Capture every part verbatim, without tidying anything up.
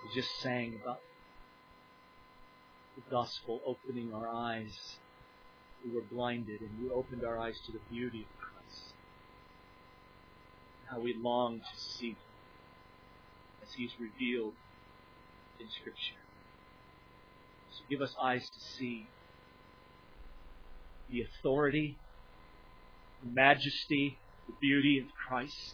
We just sang about the gospel opening our eyes. We were blinded, and you opened our eyes to the beauty of Christ. How we long to see Him as He's revealed in Scripture. So give us eyes to see the authority, the majesty, the beauty of Christ.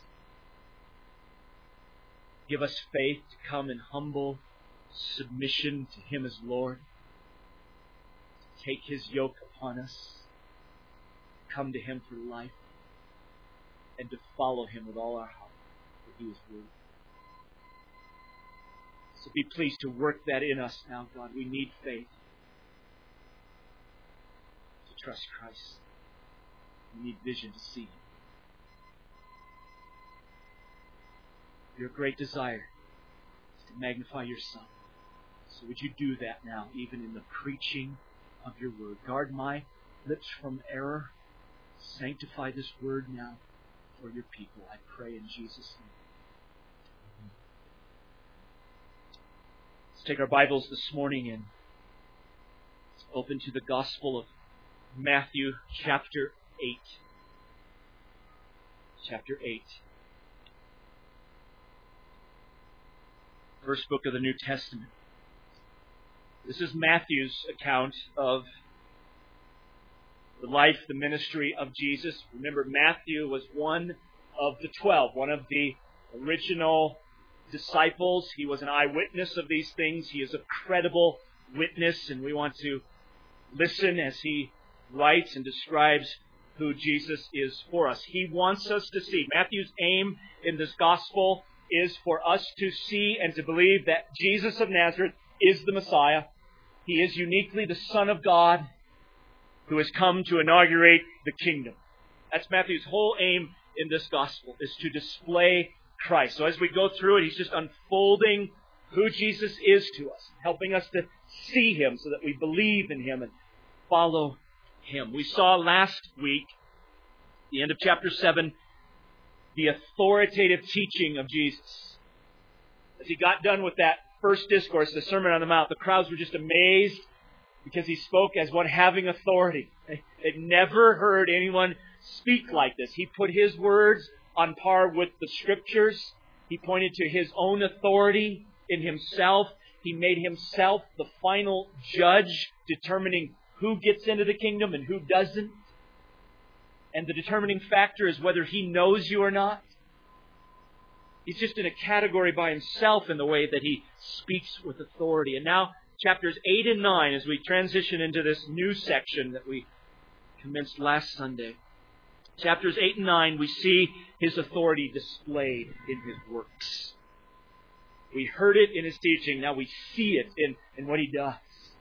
Give us faith to come in humble submission to Him as Lord. To take His yoke upon us. Come to Him for life. And to follow Him with all our heart. For He is worthy. So be pleased to work that in us now, God. We need faith to trust Christ. We need vision to see Him. Your great desire is to magnify your Son. So would you do that now, even in the preaching of your word. Guard my lips from error. Sanctify this word now for your people. I pray in Jesus' name. Let's take our Bibles this morning and open to the Gospel of Matthew chapter eight. Chapter eight. First book of the New Testament. This is Matthew's account of the life, the ministry of Jesus. Remember, Matthew was one of the twelve, one of the original disciples. He was an eyewitness of these things. He is a credible witness, and we want to listen as he writes and describes who Jesus is for us. He wants us to see. Matthew's aim in this gospel is for us to see and to believe that Jesus of Nazareth is the Messiah. He is uniquely the Son of God who has come to inaugurate the kingdom. That's Matthew's whole aim in this gospel, is to display Christ. So as we go through it, he's just unfolding who Jesus is to us, helping us to see Him so that we believe in Him and follow Him. We saw last week, the end of chapter seven, the authoritative teaching of Jesus. As he got done with that first discourse, the Sermon on the Mount, the crowds were just amazed because he spoke as one having authority. They'd never heard anyone speak like this. He put his words on par with the Scriptures. He pointed to his own authority in himself. He made himself the final judge, determining who gets into the kingdom and who doesn't. And the determining factor is whether he knows you or not. He's just in a category by himself in the way that he speaks with authority. And now, chapters eight and nine, as we transition into this new section that we commenced last Sunday. Chapters eight and nine, we see His authority displayed in His works. We heard it in His teaching, now we see it in, in what He does.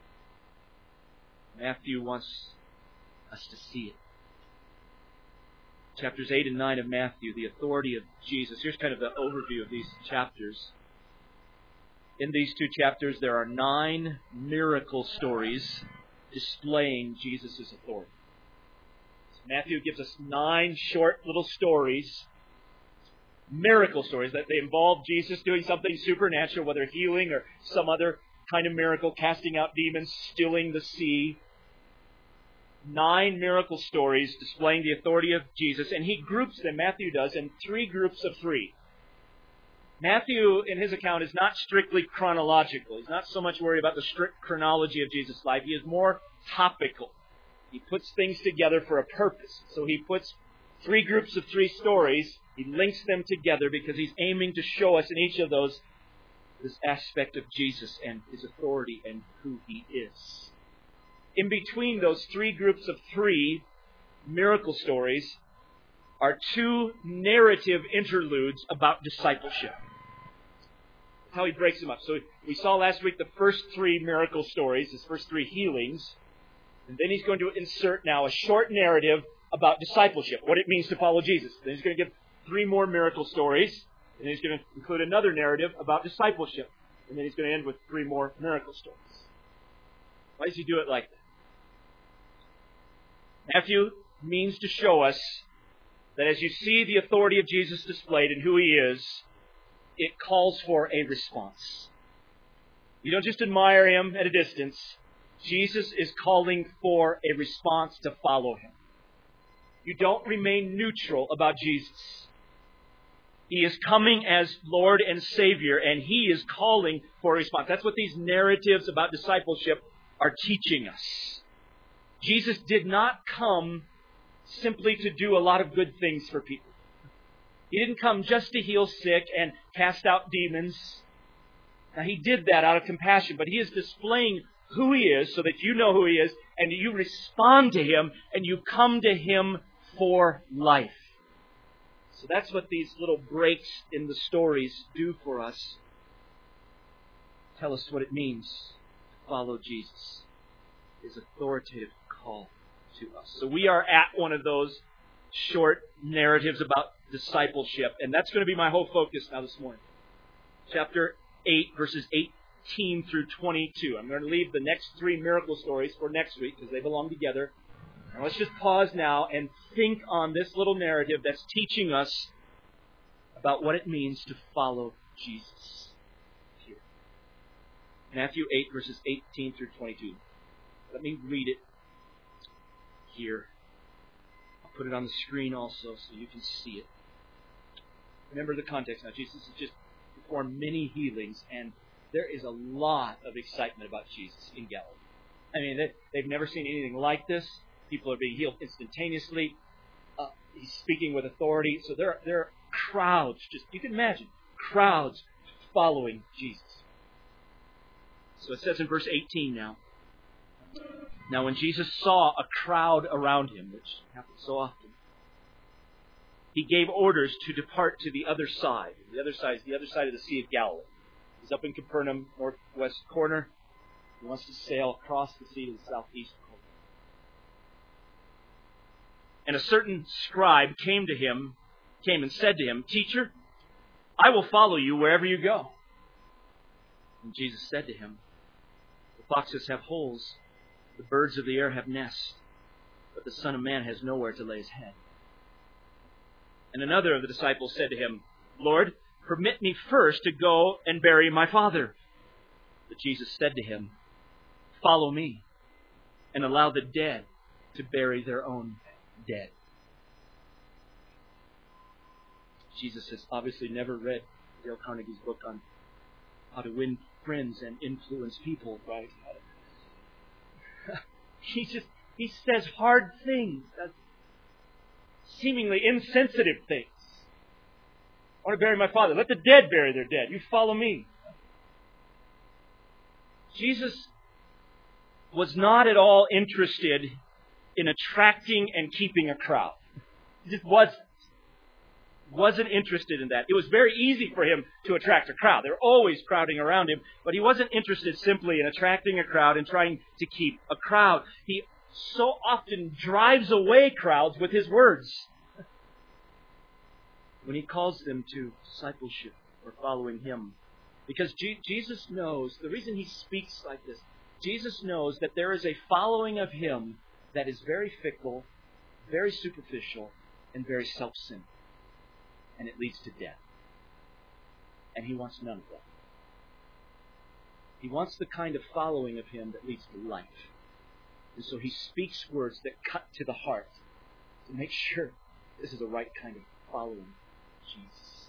Matthew wants us to see it. Chapters eight and nine of Matthew, the authority of Jesus. Here's kind of the overview of these chapters. In these two chapters, there are nine miracle stories displaying Jesus' authority. So Matthew gives us nine short little stories, miracle stories, that they involve Jesus doing something supernatural, whether healing or some other kind of miracle, casting out demons, stilling the sea. Nine miracle stories displaying the authority of Jesus, and he groups them, Matthew does, in three groups of three. Matthew, in his account, is not strictly chronological. He's not so much worried about the strict chronology of Jesus' life. He is more topical. He puts things together for a purpose. So he puts three groups of three stories. He links them together because he's aiming to show us in each of those this aspect of Jesus and His authority and who He is. In between those three groups of three miracle stories are two narrative interludes about discipleship. That's how he breaks them up. So we saw last week the first three miracle stories, his first three healings. And then he's going to insert now a short narrative about discipleship, what it means to follow Jesus. Then he's going to give three more miracle stories. And then he's going to include another narrative about discipleship. And then he's going to end with three more miracle stories. Why does he do it like that? Matthew means to show us that as you see the authority of Jesus displayed and who He is, it calls for a response. You don't just admire him at a distance. Jesus is calling for a response to follow him. You don't remain neutral about Jesus. He is coming as Lord and Savior, and He is calling for a response. That's what these narratives about discipleship are teaching us. Jesus did not come simply to do a lot of good things for people. He didn't come just to heal sick and cast out demons. Now, He did that out of compassion, but He is displaying who He is so that you know who He is, and you respond to Him, and you come to Him for life. So that's what these little breaks in the stories do for us. Tell us what it means to follow Jesus. His authoritative call to us. So we are at one of those short narratives about discipleship, and that's going to be my whole focus now this morning. Chapter eight, verses eighteen through twenty-two. I'm going to leave the next three miracle stories for next week because they belong together. Now let's just pause now and think on this little narrative that's teaching us about what it means to follow Jesus. Here. Matthew eight, verses eighteen through twenty-two. Let me read it here. I'll put it on the screen also so you can see it. Remember the context now. Jesus has just performed many healings, and there is a lot of excitement about Jesus in Galilee. I mean, they, they've never seen anything like this. People are being healed instantaneously. Uh, he's speaking with authority. So there, there are crowds, just you can imagine, crowds following Jesus. So it says in verse eighteen now. Now when Jesus saw a crowd around him, which happens so often, He gave orders to depart to the other side. The other side is the other side of the Sea of Galilee. He's up in Capernaum, northwest corner. He wants to sail across the sea to the southeast corner. And a certain scribe came to him, came and said to him, "Teacher, I will follow you wherever you go." And Jesus said to him, "The foxes have holes, the birds of the air have nests, but the Son of Man has nowhere to lay his head." And another of the disciples said to him, "Lord, permit me first to go and bury my father." But Jesus said to him, "Follow me, and allow the dead to bury their own dead." Jesus has obviously never read Dale Carnegie's book on how to win friends and influence people, right? He just, he says hard things, seemingly insensitive things. "I want to bury my father. Let the dead bury their dead. You follow me." Jesus was not at all interested in attracting and keeping a crowd. He just wasn't. Wasn't interested in that. It was very easy for him to attract a crowd. They were always crowding around him, but he wasn't interested simply in attracting a crowd and trying to keep a crowd. He so often drives away crowds with his words when He calls them to discipleship or following Him. Because G- Jesus knows, the reason He speaks like this, Jesus knows that there is a following of Him that is very fickle, very superficial, and very self-centered. And it leads to death. And He wants none of that. He wants the kind of following of Him that leads to life. And so He speaks words that cut to the heart to make sure this is the right kind of following Jesus.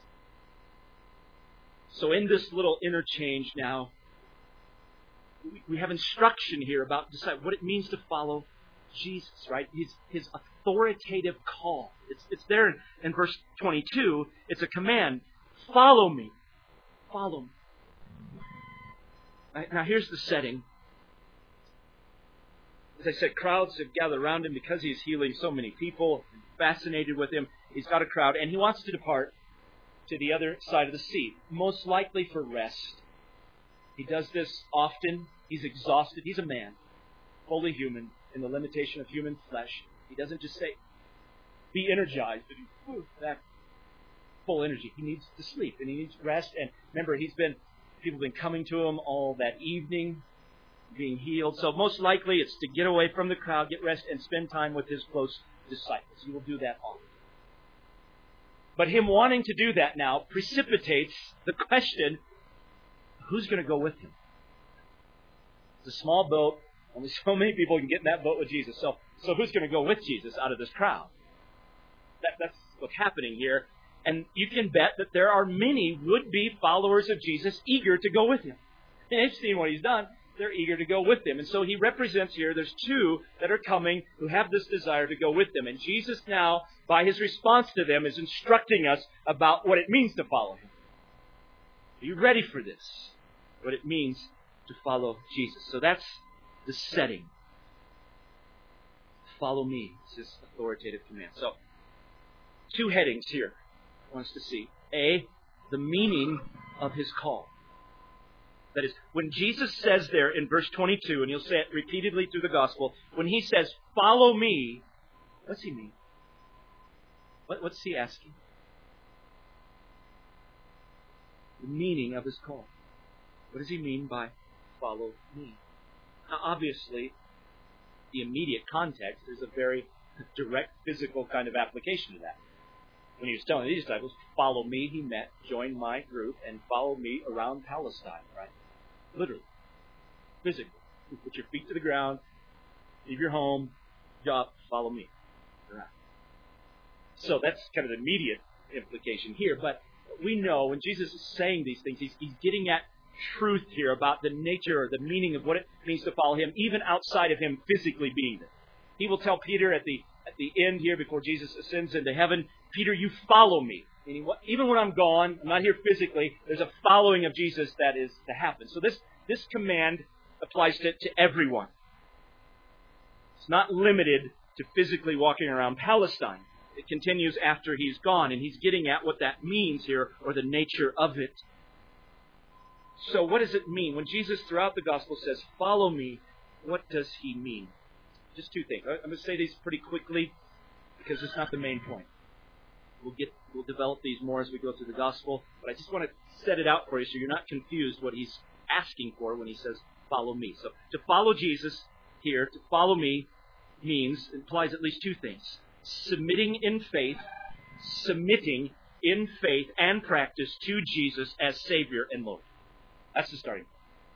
So in this little interchange now, we have instruction here about what it means to follow Jesus, right? His, his authoritative call. It's, it's there in, in verse twenty-two. It's a command. Follow me. Follow me. Right, now here's the setting. As I said, crowds have gathered around Him because He's healing so many people, fascinated with Him. He's got a crowd, and He wants to depart to the other side of the sea, most likely for rest. He does this often. He's exhausted. He's a man, fully human, in the limitation of human flesh. He doesn't just say, be energized, and that full energy. He needs to sleep, and he needs rest. And remember, he's been people have been coming to him all that evening, being healed. So most likely it's to get away from the crowd, get rest, and spend time with His close disciples. He will do that often. But Him wanting to do that now precipitates the question, who's going to go with Him? It's a small boat. Only so many people can get in that boat with Jesus. So, so who's going to go with Jesus out of this crowd? That, that's what's happening here. And you can bet that there are many would-be followers of Jesus eager to go with him. And they've seen what he's done. They're eager to go with him. And so he represents here, there's two that are coming who have this desire to go with them. And Jesus now, by his response to them, is instructing us about what it means to follow him. Are you ready for this? What it means to follow Jesus. So that's the setting. Follow me. It's his authoritative command. So, two headings here I want us to see. A, the meaning of his call. That is, when Jesus says there in verse twenty-two, and he'll say it repeatedly through the gospel, when he says, follow me, what's he mean? What, what's he asking? The meaning of his call. What does he mean by follow me? Now, obviously, the immediate context is a very direct physical kind of application to that. When he was telling these disciples, follow me, he meant join my group and follow me around Palestine, right? Literally. Physically. Put your feet to the ground, leave your home, job, follow me. Right. So that's kind of the immediate implication here. But we know when Jesus is saying these things, he's, he's getting at truth here about the nature or the meaning of what it means to follow him, even outside of him physically being there. He will tell Peter at the at the end here, before Jesus ascends into heaven, Peter, you follow me. Meaning, even when I'm gone, I'm not here physically, there's a following of Jesus that is to happen. So this, this command applies to, to everyone. It's not limited to physically walking around Palestine. It continues after he's gone, and he's getting at what that means here, or the nature of it. So what does it mean? When Jesus throughout the gospel says, follow me, what does he mean? Just two things. I'm going to say these pretty quickly because it's not the main point. We'll get we'll develop these more as we go through the gospel, but I just want to set it out for you so you're not confused what he's asking for when he says, follow me. So to follow Jesus here, to follow me, means, implies at least two things. Submitting in faith, submitting in faith and practice to Jesus as Savior and Lord. That's the starting point.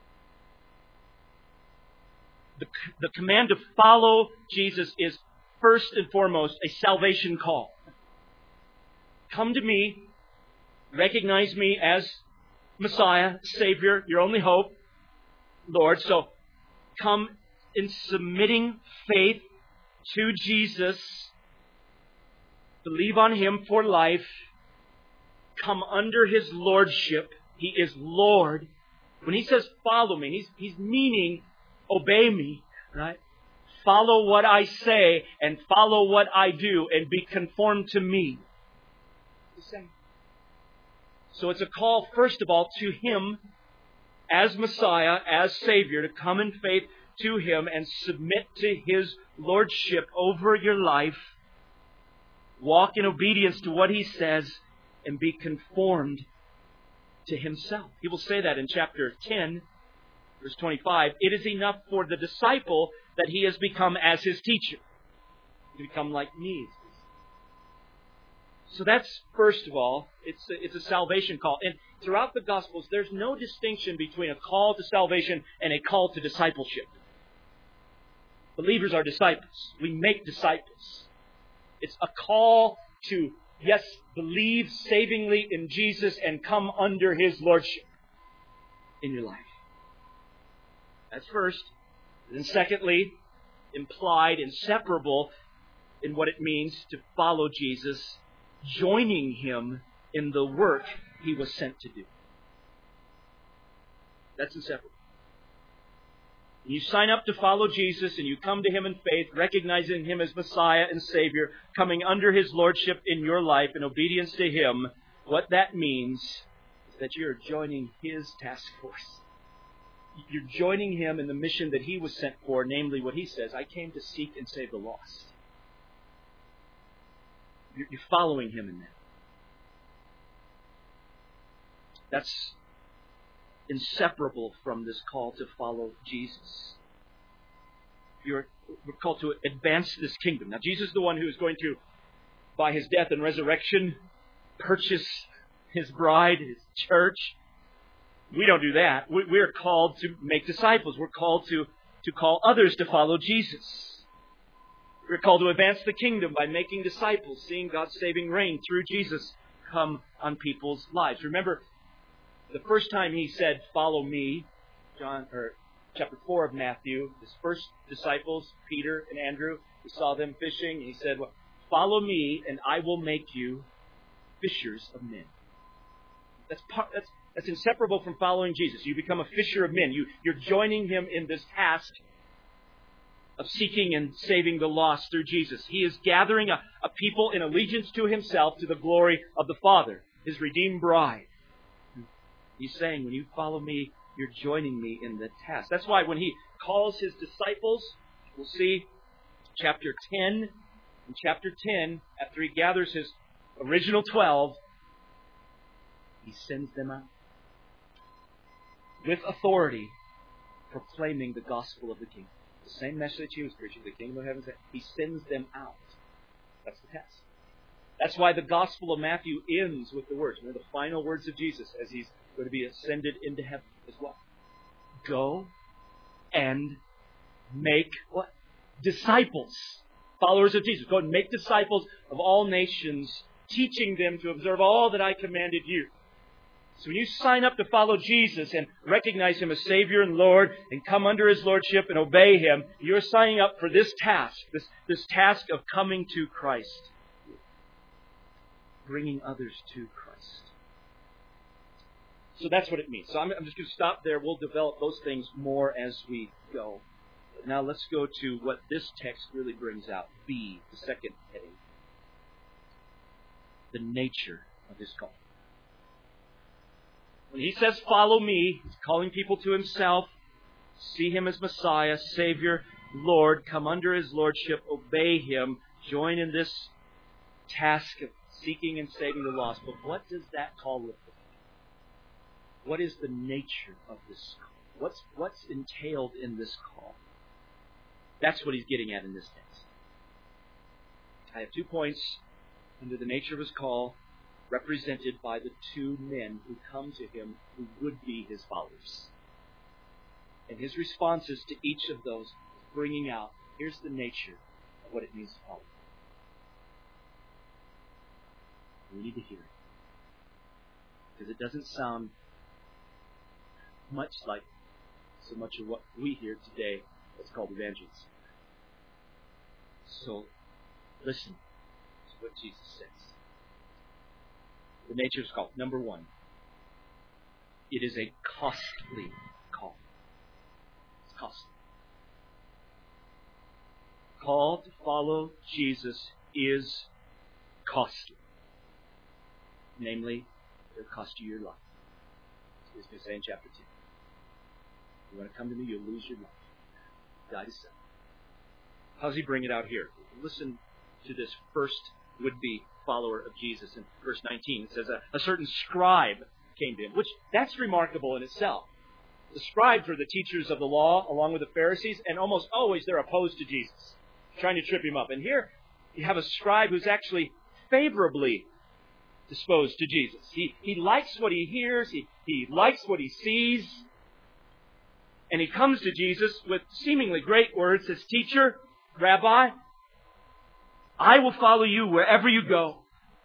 The, the command to follow Jesus is first and foremost a salvation call. Come to me, recognize me as Messiah, Savior, your only hope, Lord. So come in submitting faith to Jesus, believe on him for life, come under his lordship. He is Lord. When he says follow me, he's, he's meaning obey me, right? Follow what I say and follow what I do and be conformed to me. The same. So it's a call, first of all, to him as Messiah, as Savior, to come in faith to him and submit to his lordship over your life. Walk in obedience to what he says and be conformed to himself. He will say that in chapter ten. Verse twenty-five, it is enough for the disciple that he has become as his teacher. To become like me. So that's, first of all, it's a, it's a salvation call. And throughout the Gospels, there's no distinction between a call to salvation and a call to discipleship. Believers are disciples. We make disciples. It's a call to, yes, believe savingly in Jesus and come under his lordship in your life. That's first. And then secondly, implied, inseparable in what it means to follow Jesus, joining him in the work he was sent to do. That's inseparable. You sign up to follow Jesus and you come to him in faith, recognizing him as Messiah and Savior, coming under his lordship in your life in obedience to him. What that means is that you're joining his task force. You're joining him in the mission that he was sent for, namely what he says, I came to seek and save the lost. You're following him in that. That's inseparable from this call to follow Jesus. You're, we're called to advance this kingdom. Now, Jesus is the one who is going to, by his death and resurrection, purchase his bride, his church. We don't do that. We, we're called to make disciples. We're called to, to call others to follow Jesus. We're called to advance the kingdom by making disciples, seeing God's saving reign through Jesus come on people's lives. Remember, the first time He said, "Follow me," John or chapter four of Matthew, His first disciples, Peter and Andrew, He saw them fishing. He said, well, "Follow me, and I will make you fishers of men." That's part, that's that's inseparable from following Jesus. You become a fisher of men. You, you're joining Him in this task of seeking and saving the lost through Jesus. He is gathering a, a people in allegiance to Himself to the glory of the Father, His redeemed bride. He's saying, when you follow me, you're joining me in the task. That's why when He calls His disciples, we'll see chapter ten, in chapter ten, after He gathers His original twelve, He sends them out with authority, proclaiming the gospel of the kingdom. The same message He was preaching, the kingdom of heaven. He sends them out. That's the task. That's why the Gospel of Matthew ends with the words, you know, the final words of Jesus as He's going to be ascended into heaven as well. Go and make what? Disciples. Followers of Jesus. Go and make disciples of all nations, teaching them to observe all that I commanded you. So when you sign up to follow Jesus and recognize Him as Savior and Lord and come under His Lordship and obey Him, you're signing up for this task, this, this task of coming to Christ. Bringing others to Christ. So that's what it means. So I'm, I'm just going to stop there. We'll develop those things more as we go. But now let's go to what this text really brings out. B, the second heading. The nature of His call. When He says, "Follow me," He's calling people to Himself, see Him as Messiah, Savior, Lord, come under His Lordship, obey Him, join in this task of seeking and saving the lost. But what does that call look like? What is the nature of this call? What's, what's entailed in this call? That's what He's getting at in this text. I have two points under the nature of His call, represented by the two men who come to Him who would be His followers. And His responses to each of those is bringing out, here's the nature of what it means to follow. We need to hear it. Because it doesn't sound much like so much of what we hear today that's called evangelism. So, listen to what Jesus says. The nature is called. Number one, it is a costly call. It's costly. Call to follow Jesus is costly. Namely, it'll cost you your life. He's going to say in chapter two. You want to come to me, you'll lose your life. Die to self. How does He bring it out here? Listen to this first would-be follower of Jesus in verse nineteen. It says, a, a certain scribe came to Him, which that's remarkable in itself. The scribes were the teachers of the law along with the Pharisees, and almost always they're opposed to Jesus, trying to trip Him up. And here you have a scribe who's actually favorably disposed to Jesus. He, he likes what he hears, he, he likes what he sees, and he comes to Jesus with seemingly great words, says, "Teacher, Rabbi, I will follow you wherever you go."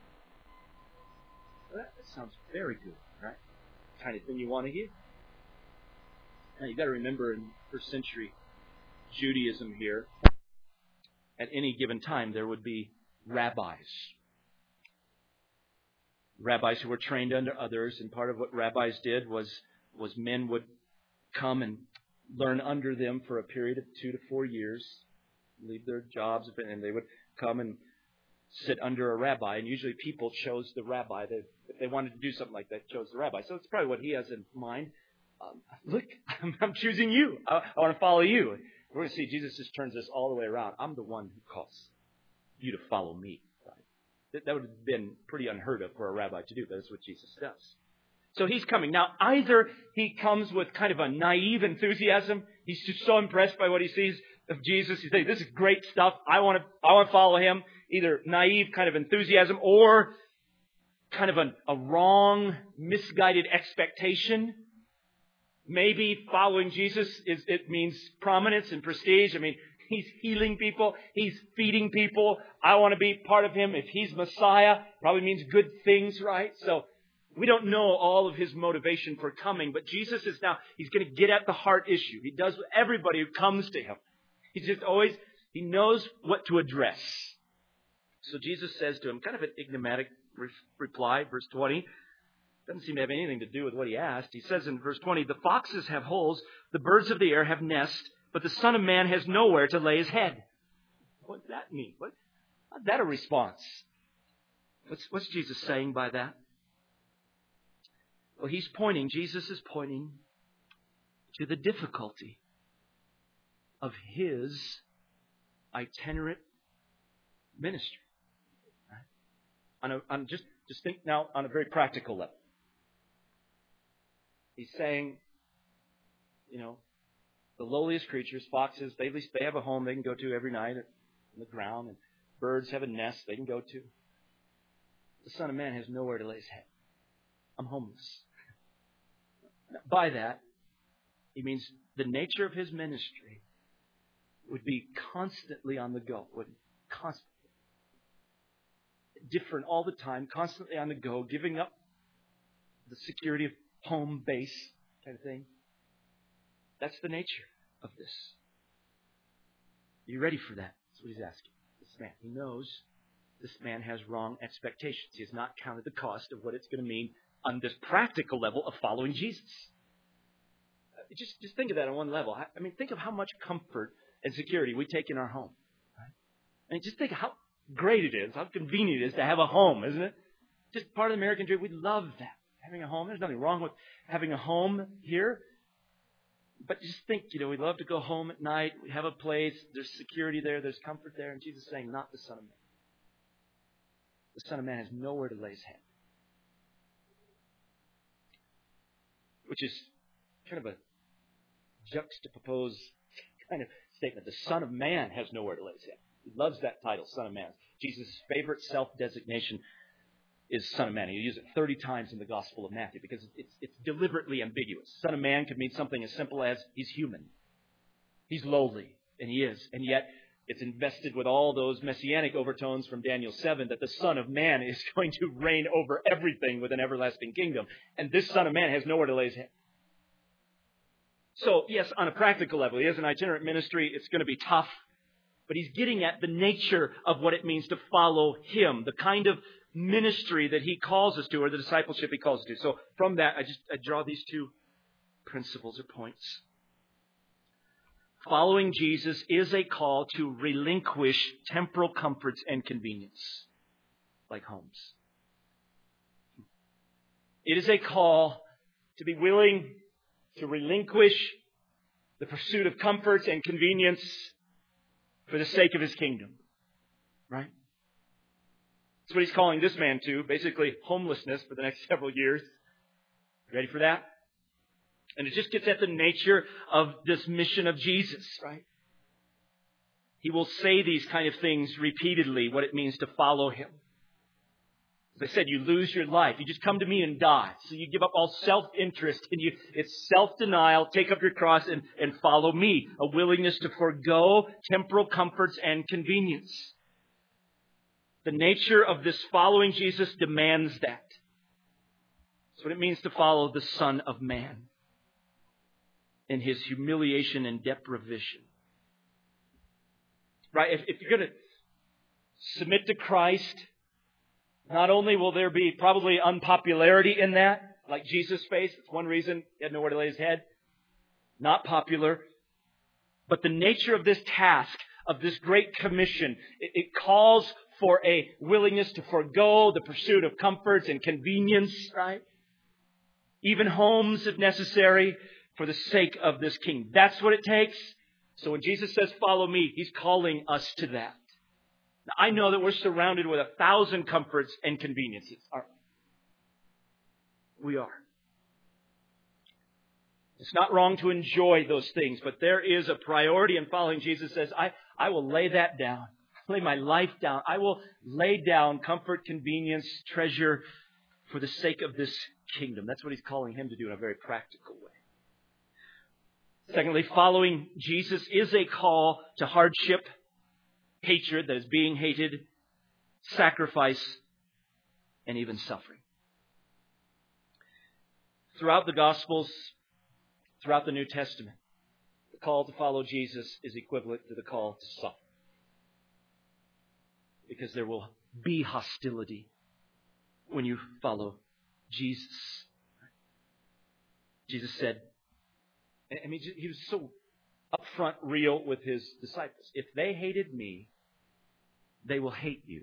Well, that, that sounds very good, right? The kind of thing you want to hear. Now, you've got to remember in first century Judaism here, at any given time, there would be rabbis. Rabbis who were trained under others, and part of what rabbis did was, was men would come and learn under them for a period of two to four years, leave their jobs, and they would come and sit under a rabbi. And usually people chose the rabbi. They, if they wanted to do something like that, chose the rabbi. So it's probably what he has in mind. Um, look, I'm, I'm choosing you. I, I want to follow you. We're going to see Jesus just turns this all the way around. I'm the one who calls you to follow me. Right? That, that would have been pretty unheard of for a rabbi to do, but that's what Jesus does. So He's coming. Now, either He comes with kind of a naive enthusiasm. He's just so impressed by what He sees of Jesus. He thinks, this is great stuff. I want to, I want to follow Him. Either naive kind of enthusiasm or kind of a, a wrong, misguided expectation Maybe following Jesus is, it means prominence and prestige. I mean, He's healing people. He's feeding people. I want to be part of Him. If He's Messiah, probably means good things, right? So we don't know all of His motivation for coming, but Jesus is now, He's going to get at the heart issue. He does with everybody who comes to Him. He's just always, He knows what to address. So Jesus says to him, kind of an enigmatic re- reply, verse twenty. Doesn't seem to have anything to do with what he asked. He says in verse twenty, the foxes have holes, the birds of the air have nests, but the Son of Man has nowhere to lay His head. What does that mean? What, how's that a response? What's, what's Jesus saying by that? Well, He's pointing, Jesus is pointing to the difficulty of His itinerant ministry. Right? On a, on just, just think now on a very practical level. He's saying, you know, the lowliest creatures, foxes, they at least they have a home they can go to every night on the ground, and birds have a nest they can go to. The Son of Man has nowhere to lay His head. I'm homeless. By that, He means the nature of His ministry would be constantly on the go, would constantly. Different all the time, constantly on the go, giving up the security of home base kind of thing. That's the nature of this. Are you ready for that? That's what He's asking. This man, he knows this man has wrong expectations. He has not counted the cost of what it's going to mean on this practical level of following Jesus. Just, just think of that on one level. I mean, think of how much comfort and security we take in our home. Right? I mean, just think of how great it is, how convenient it is to have a home, isn't it? Just part of the American dream. We love that. Having a home. There's nothing wrong with having a home here. But just think, you know, we love to go home at night. We have a place. There's security there. There's comfort there. And Jesus is saying, not the Son of Man. The Son of Man has nowhere to lay His head. Which is kind of a juxtaposed kind of statement. The Son of Man has nowhere to lay His head. He loves that title, Son of Man. Jesus' favorite self-designation is Son of Man. He uses it thirty times in the Gospel of Matthew because it's, it's deliberately ambiguous. Son of Man could mean something as simple as He's human. He's lowly, and He is. And yet, it's invested with all those messianic overtones from Daniel seven that the Son of Man is going to reign over everything with an everlasting kingdom. And this Son of Man has nowhere to lay His head. So, yes, on a practical level, He has an itinerant ministry. It's going to be tough. But He's getting at the nature of what it means to follow Him, the kind of ministry that He calls us to, or the discipleship He calls us to. So from that, I just I draw these two principles or points. Following Jesus is a call to relinquish temporal comforts and convenience, like homes. It is a call to be willing to relinquish the pursuit of comforts and convenience for the sake of His kingdom. Right? That's what He's calling this man to. Basically, homelessness for the next several years. Ready for that? And it just gets at the nature of this mission of Jesus, right? He will say these kind of things repeatedly, what it means to follow Him. As I said, you lose your life. You just come to me and die. So you give up all self-interest and you, it's self-denial. Take up your cross and, and follow me. A willingness to forego temporal comforts and convenience. The nature of this following Jesus demands that. That's what it means to follow the Son of Man in His humiliation and deprivation. Right? If, if you're going to submit to Christ, not only will there be probably unpopularity in that, like Jesus faced. It's one reason He had nowhere to lay His head. Not popular. But the nature of this task, of this great commission, it, it calls for a willingness to forego the pursuit of comforts and convenience, right? Even homes, if necessary, for the sake of this King. That's what it takes. So when Jesus says, follow me, He's calling us to that. Now, I know that we're surrounded with a thousand comforts and conveniences. Aren't we? We are. It's not wrong to enjoy those things, but there is a priority in following Jesus. Says, I, I will lay that down. Lay my life down. I will lay down comfort, convenience, treasure for the sake of this kingdom. That's what He's calling him to do in a very practical way. Secondly, following Jesus is a call to hardship, hatred that is being hated, sacrifice, and even suffering. Throughout the Gospels, throughout the New Testament, the call to follow Jesus is equivalent to the call to suffer. Because there will be hostility when you follow Jesus. Jesus said, I mean, he was so upfront, real with his disciples. If they hated me, they will hate you.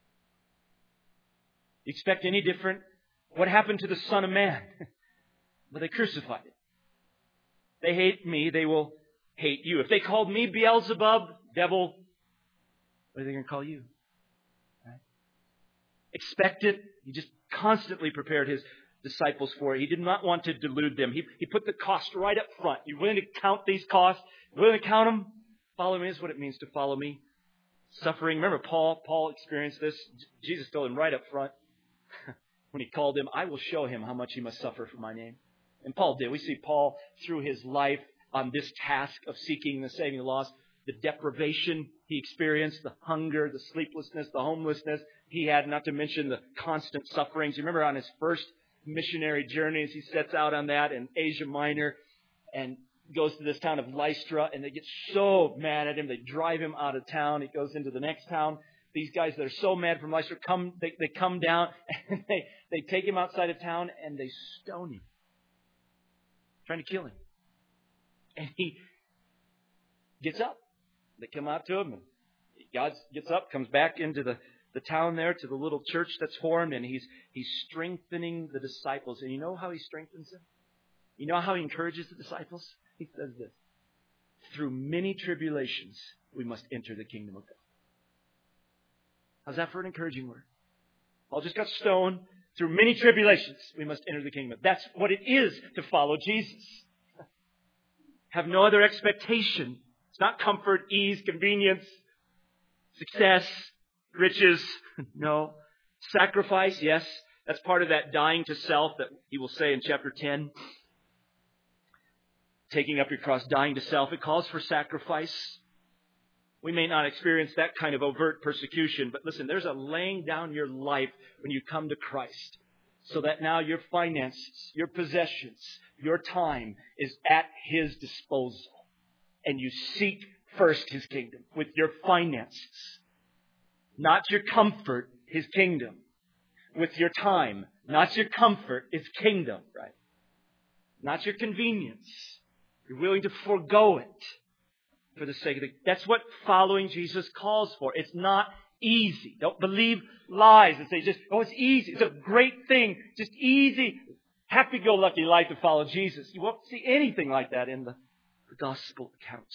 You expect any different? What happened to the Son of Man? Well, they crucified him. They hate me, they will hate you. If they called me Beelzebub, devil, what are they going to call you? Right? Expect it. He just constantly prepared his disciples for it. He did not want to delude them. He, he put the cost right up front. You're willing to count these costs? You're willing to count them? Follow me is what it means to follow me. Suffering. Remember, Paul, Paul experienced this. Jesus told him right up front when he called him, I will show him how much he must suffer for my name. And Paul did. We see Paul through his life on this task of seeking the saving the lost, the deprivation he experienced, the hunger, the sleeplessness, the homelessness he had, not to mention the constant sufferings. You remember on his first missionary journeys, he sets out on that in Asia Minor and goes to this town of Lystra, and they get so mad at him, they drive him out of town. He goes into the next town. These guys that are so mad from Lystra come, they, they come down and they, they take him outside of town and they stone him, trying to kill him. And he gets up. They come out to him, and God gets up, comes back into the, the town there to the little church that's formed, and he's he's strengthening the disciples. And you know how he strengthens them? You know how he encourages the disciples? He says this: through many tribulations, we must enter the kingdom of God. How's that for an encouraging word? Paul just got stoned. Through many tribulations, we must enter the kingdom. That's what it is to follow Jesus. Have no other expectation. It's not comfort, ease, convenience, success, riches. No. Sacrifice, yes. That's part of that dying to self that he will say in chapter ten. Taking up your cross, dying to self. It calls for sacrifice. We may not experience that kind of overt persecution, but listen, there's a laying down your life when you come to Christ, so that now your finances, your possessions, your time is at His disposal. And you seek first His kingdom with your finances. Not your comfort, His kingdom. With your time, not your comfort, His kingdom, right? Not your convenience. You're willing to forego it for the sake of the... That's what following Jesus calls for. It's not easy. Don't believe lies and say just, oh, it's easy. It's a great thing. Just easy, happy-go-lucky life to follow Jesus. You won't see anything like that in the, the gospel accounts.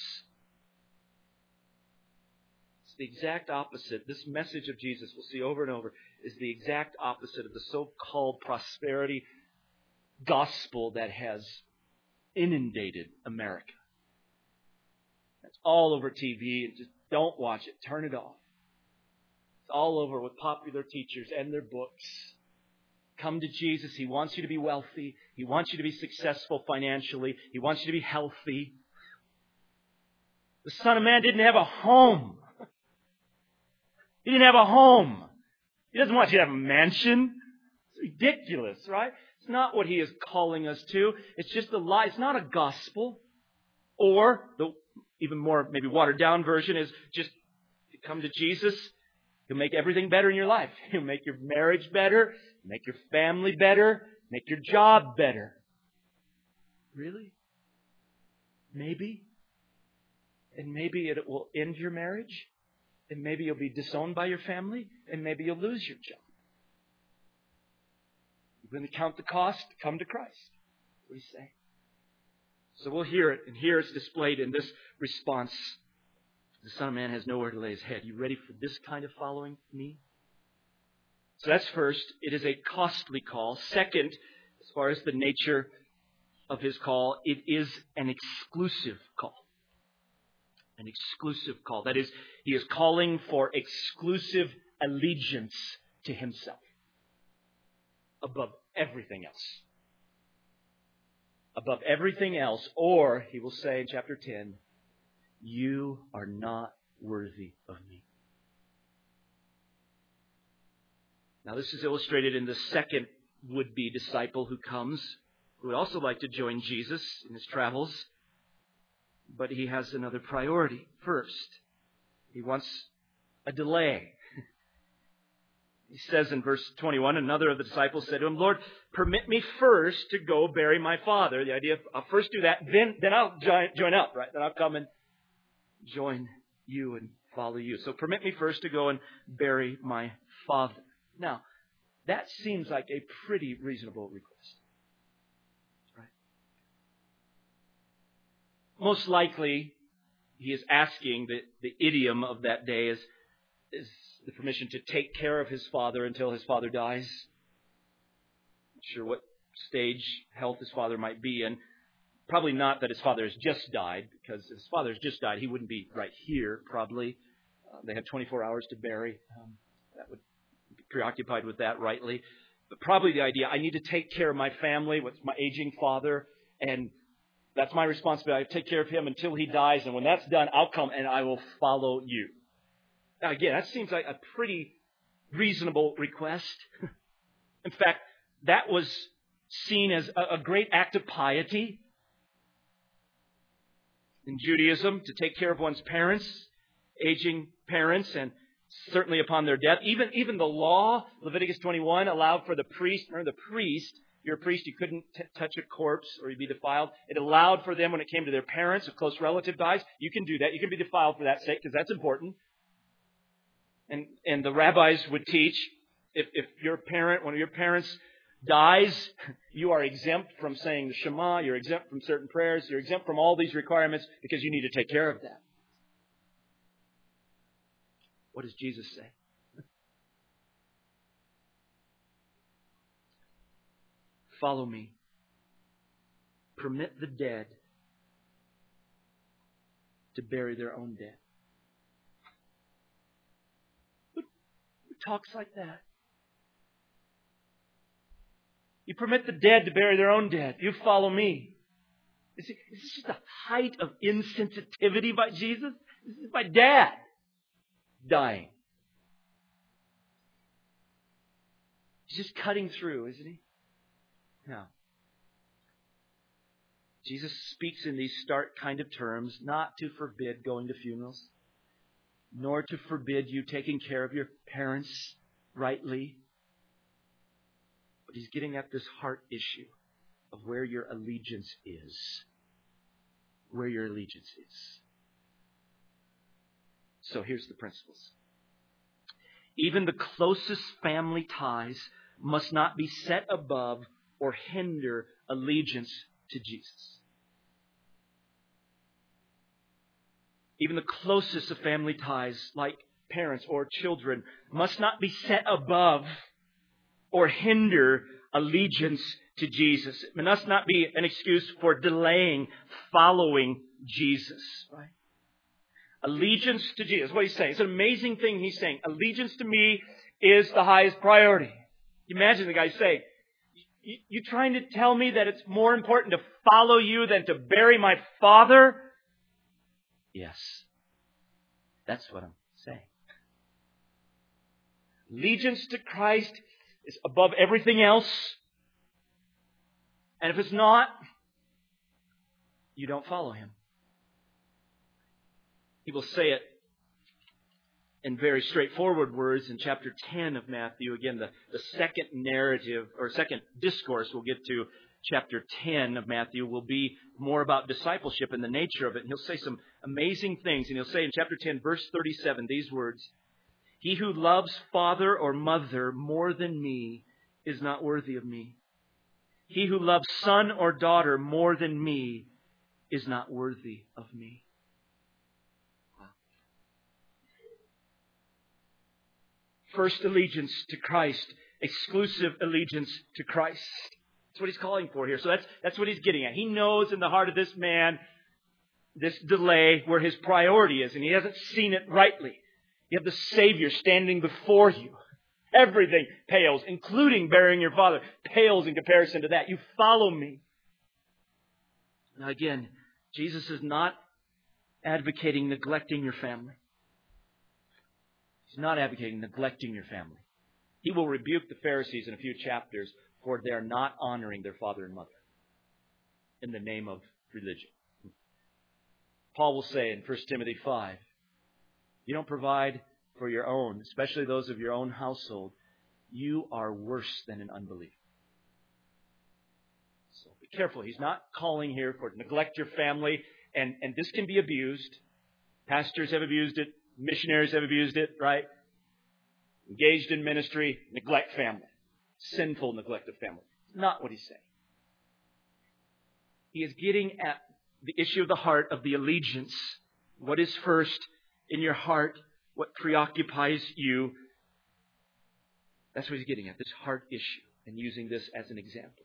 It's the exact opposite. This message of Jesus, we'll see over and over, is the exact opposite of the so-called prosperity gospel that has inundated America. It's all over T V. Just don't watch it. Turn it off. It's all over with popular teachers and their books. Come to Jesus. He wants you to be wealthy. He wants you to be successful financially. He wants you to be healthy. The Son of Man didn't have a home. He didn't have a home. He doesn't want you to have a mansion. It's ridiculous, right? It's not what He is calling us to. It's just a lie. It's not a gospel. Or the even more maybe watered down version is just you come to Jesus. He'll make everything better in your life. He'll make your marriage better, make your family better, make your job better. Really? Maybe. And maybe it will end your marriage. And maybe you'll be disowned by your family. And maybe you'll lose your job. You're going to count the cost? Come to Christ. What do you say? So we'll hear it. And here it's displayed in this response. The Son of Man has nowhere to lay His head. You ready for this kind of following me? So that's first. It is a costly call. Second, as far as the nature of His call, it is an exclusive call. An exclusive call. That is, He is calling for exclusive allegiance to Himself above everything else. above everything else, or, he will say in chapter ten, you are not worthy of me. Now this is illustrated in the second would-be disciple who comes, who would also like to join Jesus in his travels, but he has another priority first. He wants a delay. He says in verse twenty-one, another of the disciples said to him, Lord, permit me first to go bury my father. The idea of, I'll first do that, then, then I'll join, join up, right? Then I'll come and join you and follow you. So permit me first to go and bury my father. Now, that seems like a pretty reasonable request. Right? Most likely, he is asking, the, the idiom of that day is, is the permission to take care of his father until his father dies. Not sure what stage health his father might be in. Probably not that his father has just died, because if his father has just died, he wouldn't be right here, probably. Uh, they have twenty-four hours to bury. Um, that would be preoccupied with that rightly. But probably the idea, I need to take care of my family, with my aging father, and that's my responsibility. I take care of him until he dies, and when that's done, I'll come and I will follow you. Now again, that seems like a pretty reasonable request. In fact, that was seen as a, a great act of piety in Judaism, to take care of one's parents, aging parents, and certainly upon their death. Even, even the law, Leviticus twenty-one, allowed for the priest, remember the priest, you're a priest, you couldn't t- touch a corpse or you'd be defiled. It allowed for them when it came to their parents, a close relative dies, you can do that. You can be defiled for that sake, because that's important. And, and the rabbis would teach, if, if your parent, one of your parents dies, you are exempt from saying the Shema, you're exempt from certain prayers, you're exempt from all these requirements because you need to take care of that. What does Jesus say? Follow me. Permit the dead to bury their own dead. Who, who talks like that? You permit the dead to bury their own dead. You follow me. Is, it, is this just the height of insensitivity by Jesus? This is my dad dying. He's just cutting through, isn't he? No. Jesus speaks in these stark kind of terms, not to forbid going to funerals, nor to forbid you taking care of your parents rightly. But he's getting at this heart issue of where your allegiance is. Where your allegiance is. So here's the principles. Even the closest family ties must not be set above or hinder allegiance to Jesus. Even the closest of family ties, like parents or children, must not be set above or hinder allegiance to Jesus. It must not be an excuse for delaying following Jesus. Right? Allegiance to Jesus. What he's saying. It's an amazing thing he's saying. Allegiance to me is the highest priority. Imagine the guy saying, you trying to tell me that it's more important to follow you than to bury my father? Yes. That's what I'm saying. Allegiance to Christ is above everything else. And if it's not, you don't follow Him. He will say it in very straightforward words in chapter ten of Matthew. Again, the, the second narrative, or second discourse we'll get to, chapter ten of Matthew, will be more about discipleship and the nature of it. And he'll say some amazing things. And he'll say in chapter ten, verse thirty-seven, these words, "He who loves father or mother more than me is not worthy of me. He who loves son or daughter more than me is not worthy of me." First allegiance to Christ. Exclusive allegiance to Christ. That's what he's calling for here. So that's, that's what he's getting at. He knows in the heart of this man, this delay, where his priority is. And he hasn't seen it rightly. You have the Savior standing before you. Everything pales, including burying your father, pales in comparison to that. You follow me. Now again, Jesus is not advocating neglecting your family. He's not advocating neglecting your family. He will rebuke the Pharisees in a few chapters for their not honoring their father and mother in the name of religion. Paul will say in First Timothy five, you don't provide for your own, especially those of your own household, you are worse than an unbeliever. So be careful. He's not calling here for neglect your family, and, and this can be abused. Pastors have abused it. Missionaries have abused it, right? Engaged in ministry, neglect family. Sinful neglect of family. Not what he's saying. He is getting at the issue of the heart, of the allegiance. What is first in your heart? What preoccupies you? That's what he's getting at, this heart issue, and using this as an example.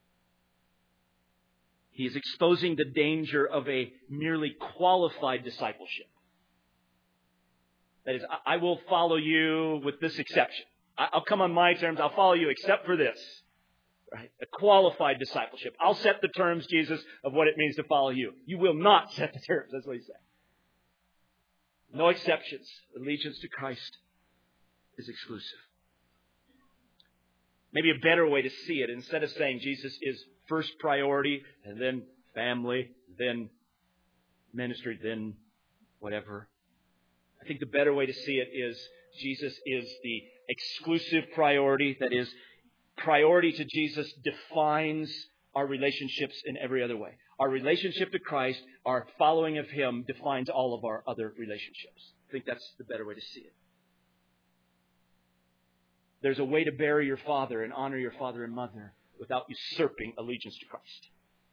He is exposing the danger of a merely qualified discipleship. That is, I will follow you with this exception. I'll come on my terms. I'll follow you except for this. Right? A qualified discipleship. I'll set the terms, Jesus, of what it means to follow you. You will not set the terms. That's what he's saying. No exceptions. Allegiance to Christ is exclusive. Maybe a better way to see it, instead of saying Jesus is first priority, and then family, then ministry, then whatever. I think the better way to see it is Jesus is the exclusive priority. That is, priority to Jesus defines our relationships in every other way. Our relationship to Christ, our following of Him, defines all of our other relationships. I think that's the better way to see it. There's a way to bury your father and honor your father and mother without usurping allegiance to Christ.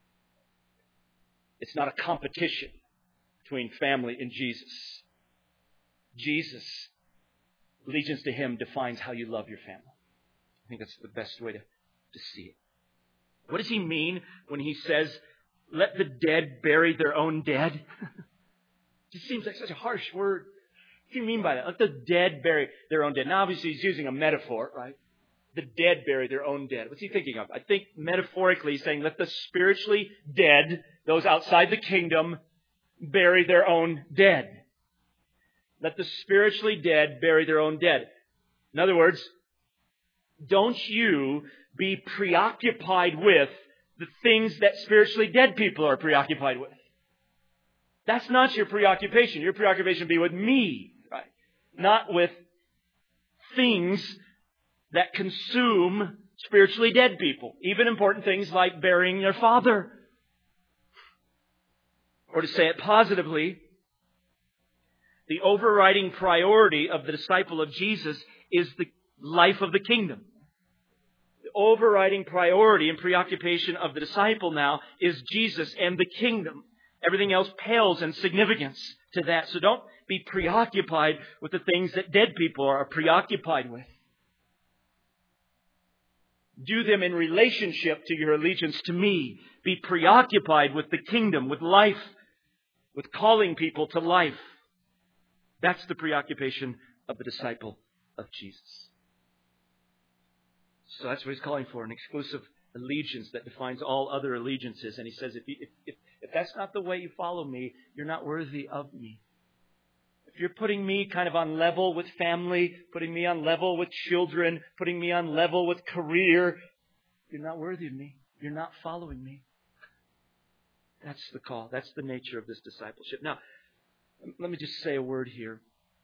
It's not a competition between family and Jesus. Jesus, allegiance to Him defines how you love your family. I think that's the best way to, to see it. What does He mean when He says, let the dead bury their own dead? It just seems like such a harsh word. What do you mean by that? Let the dead bury their own dead. Now, obviously, He's using a metaphor, right? The dead bury their own dead. What's He thinking of? I think metaphorically He's saying, let the spiritually dead, those outside the kingdom, bury their own dead. Let the spiritually dead bury their own dead. In other words, don't you be preoccupied with the things that spiritually dead people are preoccupied with. That's not your preoccupation. Your preoccupation be with me, right? Not with things that consume spiritually dead people. Even important things like burying their father. Or to say it positively, the overriding priority of the disciple of Jesus is the life of the kingdom. The overriding priority and preoccupation of the disciple now is Jesus and the kingdom. Everything else pales in significance to that. So don't be preoccupied with the things that dead people are preoccupied with. Do them in relationship to your allegiance to me. Be preoccupied with the kingdom, with life, with calling people to life. That's the preoccupation of the disciple of Jesus. So that's what He's calling for, an exclusive allegiance that defines all other allegiances. And He says, if, you, if, if, if that's not the way you follow me, you're not worthy of me. If you're putting me kind of on level with family, putting me on level with children, putting me on level with career, you're not worthy of me. You're not following me. That's the call. That's the nature of this discipleship. Now, let me just say a word here.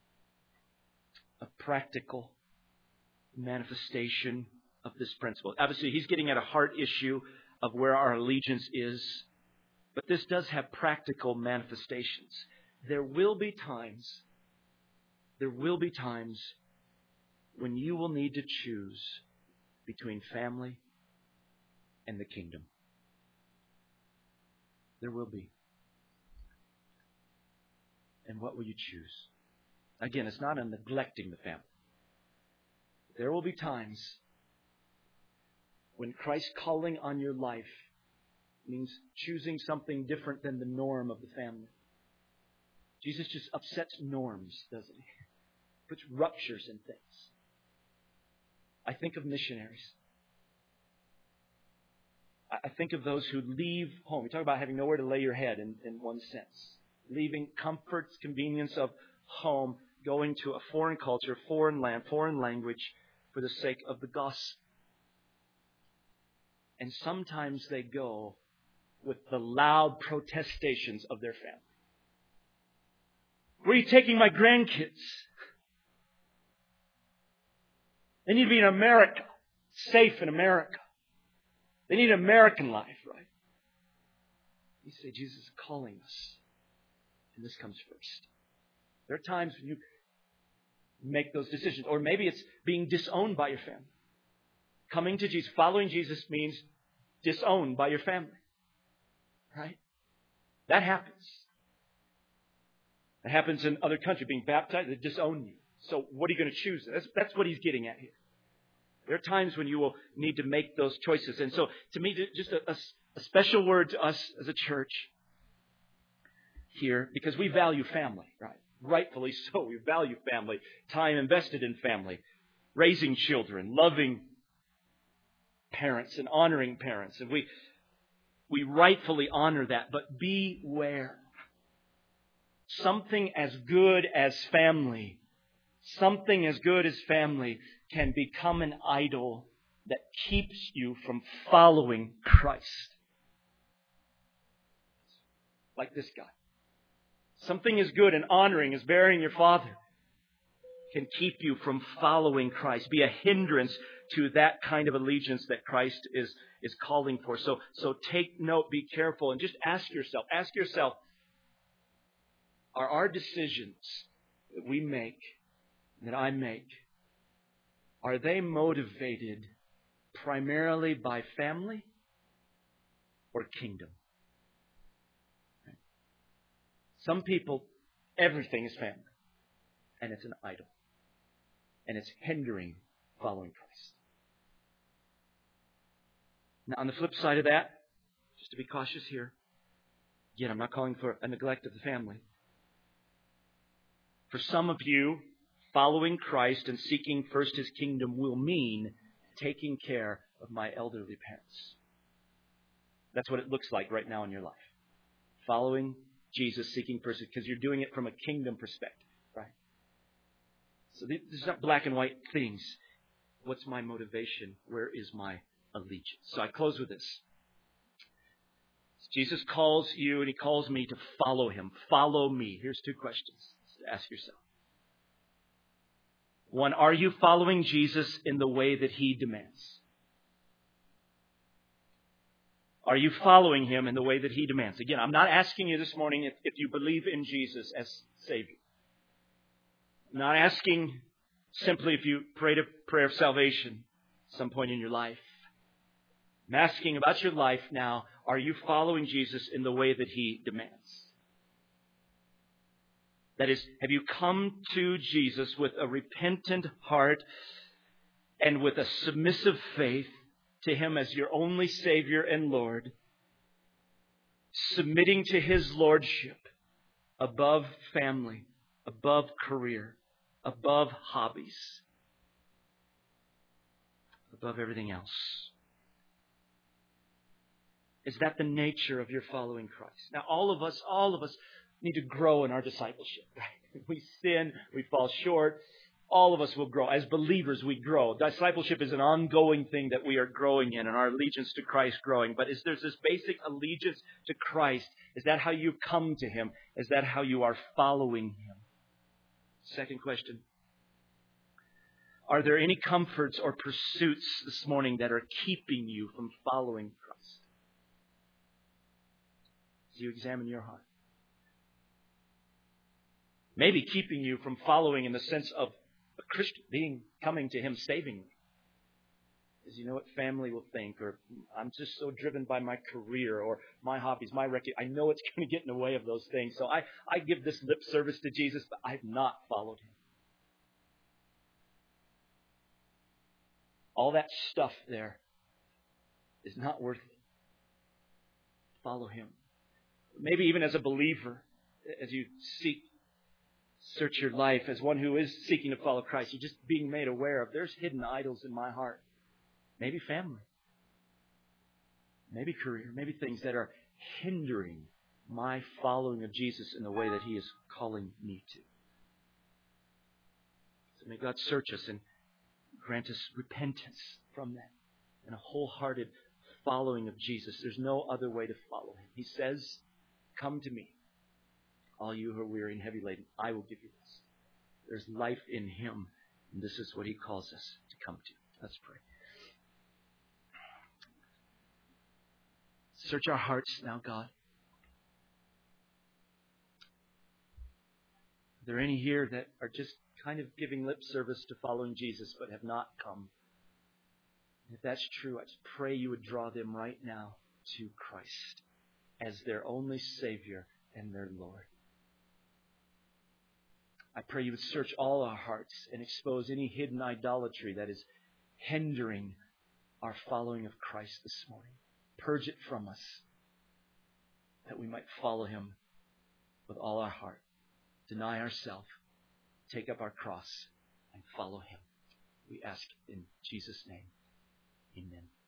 A practical manifestation of this principle. Obviously, he's getting at a heart issue of where our allegiance is. But this does have practical manifestations. There will be times, there will be times when you will need to choose between family and the kingdom. There will be. And what will you choose? Again, it's not a neglecting the family. There will be times when Christ's calling on your life means choosing something different than the norm of the family. Jesus just upsets norms, doesn't He? Puts ruptures in things. I think of missionaries. I think of those who leave home. You talk about having nowhere to lay your head in, in one sense. Leaving comforts, convenience of home, going to a foreign culture, foreign land, foreign language for the sake of the gospel. And sometimes they go with the loud protestations of their family. Where are you taking my grandkids? They need to be in America, safe in America. They need an American life, right? You say Jesus is calling us. And this comes first. There are times when you make those decisions. Or maybe it's being disowned by your family. Coming to Jesus, following Jesus means disowned by your family. Right? That happens. That happens in other countries. Being baptized, they disown you. So what are you going to choose? That's, that's what he's getting at here. There are times when you will need to make those choices. And so, to me, just a, a, a special word to us as a church here, because we value family, right? Rightfully so. We value family. Time invested in family. Raising children. Loving parents and honoring parents. And we, we rightfully honor that. But beware. Something as good as family, something as good as family can become an idol that keeps you from following Christ. Like this guy. Something as good and honoring as burying your father can keep you from following Christ. Be a hindrance to that kind of allegiance that Christ is, is calling for. So, so take note, be careful, and just ask yourself, ask yourself, are our decisions that we make, that I make, are they motivated primarily by family or kingdom? Some people, everything is family. And it's an idol. And it's hindering following Christ. Now, on the flip side of that, just to be cautious here, again, I'm not calling for a neglect of the family. For some of you, following Christ and seeking first His kingdom will mean taking care of my elderly parents. That's what it looks like right now in your life. Following Jesus, seeking first, because you're doing it from a kingdom perspective, right? So these are not black and white things. What's my motivation? Where is my allegiance? So I close with this. Jesus calls you and He calls me to follow Him. Follow me. Here's two questions to ask yourself. One, are you following Jesus in the way that He demands? Are you following Him in the way that He demands? Again, I'm not asking you this morning if, if you believe in Jesus as Savior. I'm not asking simply if you prayed a prayer of salvation at some point in your life. I'm asking about your life now. Are you following Jesus in the way that He demands? That is, have you come to Jesus with a repentant heart and with a submissive faith to Him as your only Savior and Lord, submitting to His Lordship above family, above career, above hobbies, above everything else? Is that the nature of your following Christ? Now, all of us, all of us need to grow in our discipleship, right? We sin, we fall short. All of us will grow. As believers, we grow. Discipleship is an ongoing thing that we are growing in, and our allegiance to Christ growing. But is there's this basic allegiance to Christ? Is that how you come to Him? Is that how you are following Him? Second question. Are there any comforts or pursuits this morning that are keeping you from following Christ? As you examine your heart. Maybe keeping you from following in the sense of a Christian being, coming to Him savingly. Because you know what family will think, or I'm just so driven by my career or my hobbies, my record. I know it's going to get in the way of those things. So I, I give this lip service to Jesus, but I've not followed Him. All that stuff there is not worth it. Follow Him. Maybe even as a believer, as you seek Search your life as one who is seeking to follow Christ. You're just being made aware of there's hidden idols in my heart. Maybe family. maybe career, maybe things that are hindering my following of Jesus in the way that He is calling me to. So may God search us and grant us repentance from that and a wholehearted following of Jesus. There's no other way to follow Him. He says, come to me, all you who are weary and heavy laden. I will give you this. There's life in Him, and this is what He calls us to come to. Let's pray. Search our hearts now, God. Are there any here that are just kind of giving lip service to following Jesus but have not come? If that's true, I just pray you would draw them right now to Christ as their only Savior and their Lord. I pray you would search all our hearts and expose any hidden idolatry that is hindering our following of Christ this morning. Purge it from us that we might follow Him with all our heart. Deny ourselves, take up our cross, and follow Him. We ask in Jesus' name. Amen.